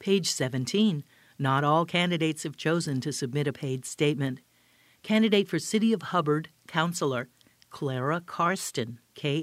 Page 17. Not all candidates have chosen to submit a paid statement. Candidate for City of Hubbard, Counselor, Clara Karsten,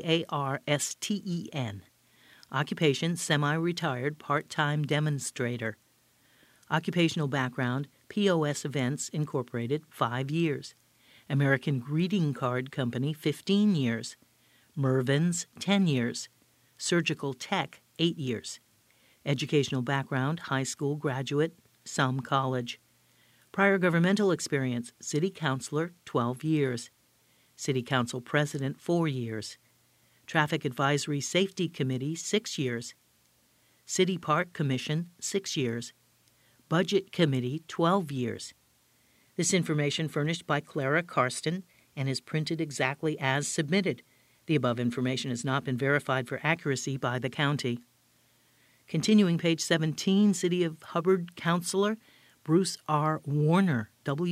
Karsten. Occupation, semi-retired, part-time demonstrator. Occupational background, POS Events, Incorporated, 5 years. American Greeting Card Company, 15 years. Mervyn's, 10 years. Surgical Tech, 8 years. Educational background, high school graduate, some college. Prior governmental experience, City Councilor, 12 years. City Council President, 4 years. Traffic Advisory Safety Committee, 6 years. City Park Commission, 6 years. Budget Committee, 12 years. This information furnished by Clara Karsten and is printed exactly as submitted. The above information has not been verified for accuracy by the county. Continuing, page 17, City of Hubbard Counselor, Bruce R. Warner,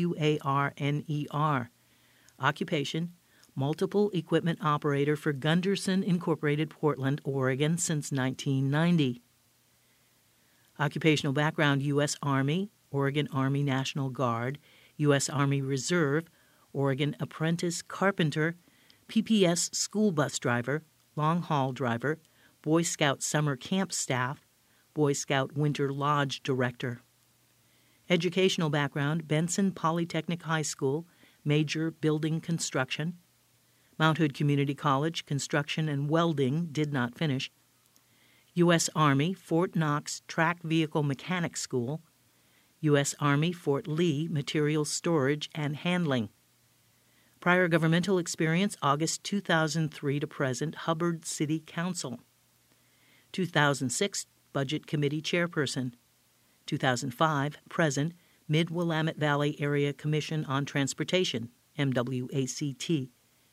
Warner. Occupation, multiple equipment operator for Gunderson Incorporated, Portland, Oregon, since 1990. Occupational background, U.S. Army, Oregon Army National Guard, U.S. Army Reserve, Oregon Apprentice Carpenter, PPS School Bus Driver, Long Haul Driver, Boy Scout Summer Camp Staff, Boy Scout Winter Lodge Director. Educational background, Benson Polytechnic High School, Major Building Construction. Mount Hood Community College, Construction and Welding, did not finish. U.S. Army, Fort Knox Track Vehicle Mechanic School. U.S. Army, Fort Lee, Materials Storage and Handling. Prior governmental experience, August 2003 to present, Hubbard City Council. 2006, Budget Committee Chairperson. 2005, present, Mid-Willamette Valley Area Commission on Transportation, MWACT.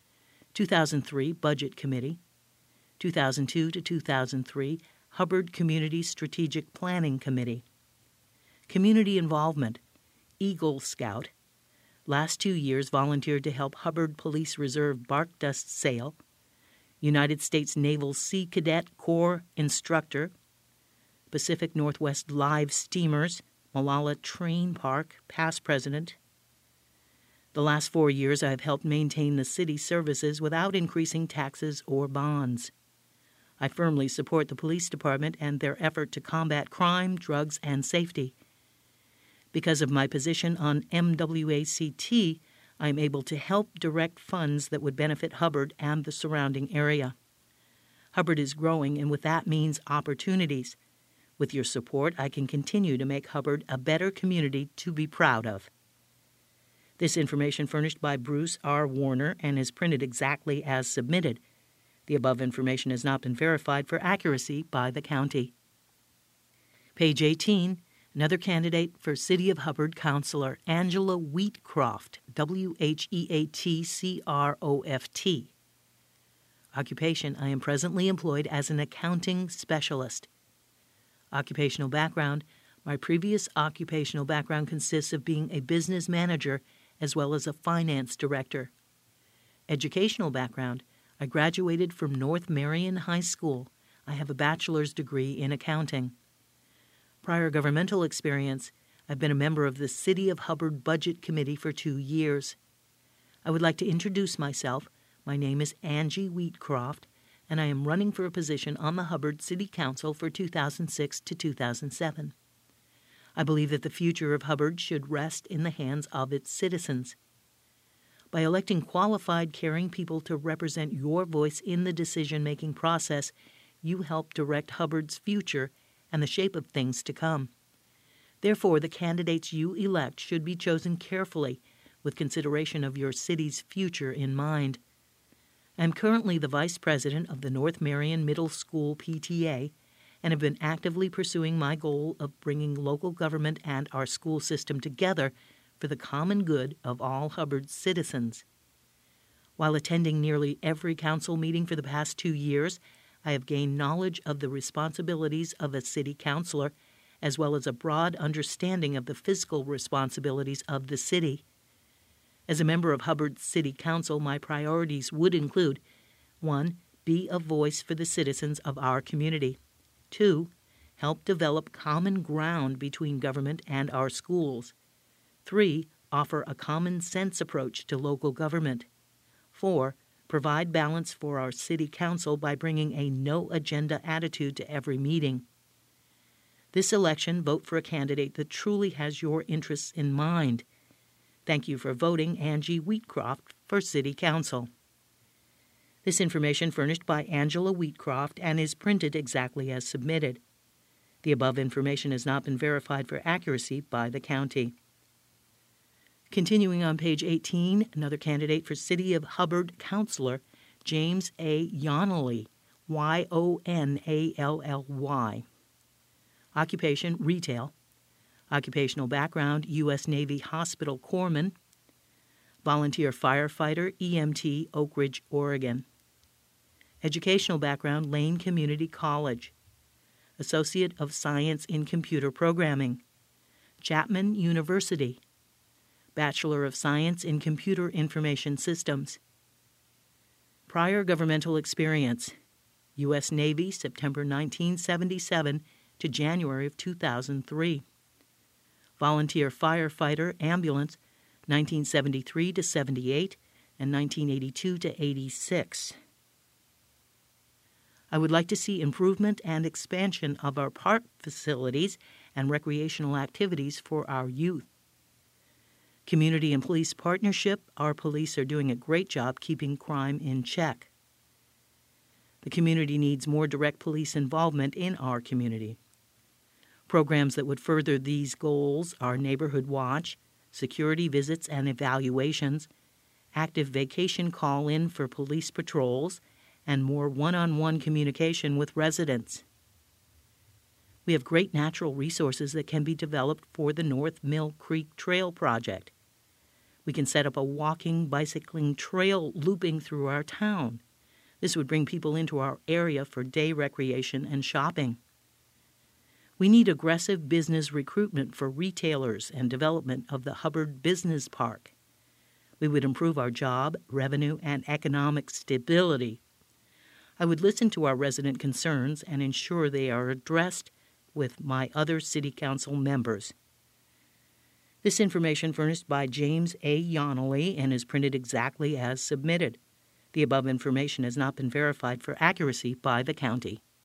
2003, Budget Committee. 2002 to 2003, Hubbard Community Strategic Planning Committee. Community involvement, Eagle Scout. Last 2 years volunteered to help Hubbard Police Reserve bark dust sale. United States Naval Sea Cadet Corps instructor. Pacific Northwest Live Steamers, Molalla Train Park, past president. The last 4 years I have helped maintain the city services without increasing taxes or bonds. I firmly support the police department and their effort to combat crime, drugs, and safety. Because of my position on MWACT, I am able to help direct funds that would benefit Hubbard and the surrounding area. Hubbard is growing, and with that means opportunities. With your support, I can continue to make Hubbard a better community to be proud of. This information furnished by Bruce R. Warner and is printed exactly as submitted. The above information has not been verified for accuracy by the county. Page 18, another candidate for City of Hubbard Counselor, Angela Wheatcroft, Wheatcroft. Occupation, I am presently employed as an accounting specialist. Occupational background, my previous occupational background consists of being a business manager as well as a finance director. Educational background, I graduated from North Marion High School. I have a bachelor's degree in accounting. Prior governmental experience, I've been a member of the City of Hubbard Budget Committee for 2 years. I would like to introduce myself. My name is Angie Wheatcroft, and I am running for a position on the Hubbard City Council for 2006 to 2007. I believe that the future of Hubbard should rest in the hands of its citizens. By electing qualified, caring people to represent your voice in the decision-making process, you help direct Hubbard's future and the shape of things to come. Therefore, the candidates you elect should be chosen carefully with consideration of your city's future in mind. I am currently the Vice President of the North Marion Middle School PTA and have been actively pursuing my goal of bringing local government and our school system together for the common good of all Hubbard citizens. While attending nearly every council meeting for the past 2 years, I have gained knowledge of the responsibilities of a city councilor, as well as a broad understanding of the fiscal responsibilities of the city. As a member of Hubbard City Council, my priorities would include 1. Be a voice for the citizens of our community. 2. help develop common ground between government and our schools. 3. Offer a common sense approach to local government. 4. Provide balance for our city council by bringing a no-agenda attitude to every meeting. This election, vote for a candidate that truly has your interests in mind. Thank you for voting Angie Wheatcroft for City Council. This information furnished by Angela Wheatcroft and is printed exactly as submitted. The above information has not been verified for accuracy by the county. Continuing on page 18, another candidate for City of Hubbard Councilor, James A. Yonally, Y-O-N-A-L-L-Y. Occupation, retail. Occupational background, U.S. Navy Hospital Corpsman. Volunteer firefighter, EMT, Oak Ridge, Oregon. Educational background, Lane Community College. Associate of Science in Computer Programming. Chapman University. Bachelor of Science in Computer Information Systems. Prior governmental experience, U.S. Navy, September 1977 to January of 2003. Volunteer firefighter, ambulance, 1973 to 78 and 1982 to 86. I would like to see improvement and expansion of our park facilities and recreational activities for our youth. Community and police partnership, our police are doing a great job keeping crime in check. The community needs more direct police involvement in our community. Programs that would further these goals are Neighborhood Watch, security visits and evaluations, active vacation call-in for police patrols, and more one-on-one communication with residents. We have great natural resources that can be developed for the North Mill Creek Trail Project. We can set up a walking, bicycling trail looping through our town. This would bring people into our area for day recreation and shopping. We need aggressive business recruitment for retailers and development of the Hubbard Business Park. We would improve our job, revenue, and economic stability. I would listen to our resident concerns and ensure they are addressed with my other City Council members. This information furnished by James A. Yonally and is printed exactly as submitted. The above information has not been verified for accuracy by the county.